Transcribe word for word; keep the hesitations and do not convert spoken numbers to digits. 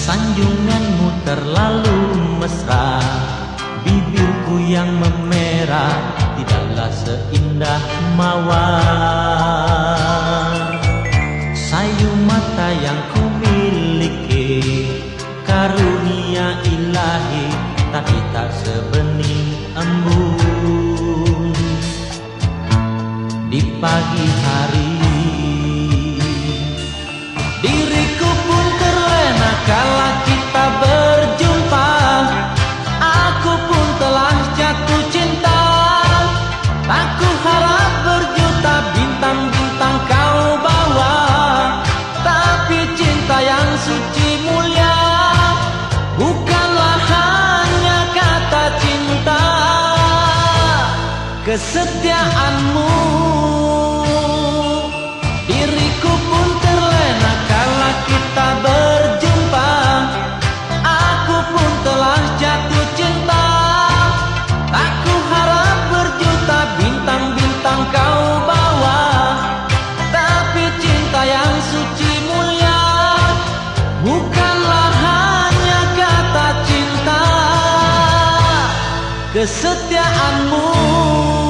Sanjunganmu terlalu mesra, bibirku yang memerah tidaklah seindah mawar. Sayu mata yang ku miliki karunia ilahi, tapi tak sebening embun di pagi hari. Diriku pun terlena kala kita berjumpa, aku pun telah jatuh cinta. Tak ku harap berjuta bintang-bintang kau bawa, tapi cinta yang suci mulia bukanlah hanya kata cinta. Kesetiaanmu, diriku pun terlena kala kita berjumpa, aku pun telah jatuh cinta. Tak ku harap berjuta bintang-bintang kau bawa, tapi cinta yang suci mulia bukanlah hanya kata cinta. Kesetiaanmu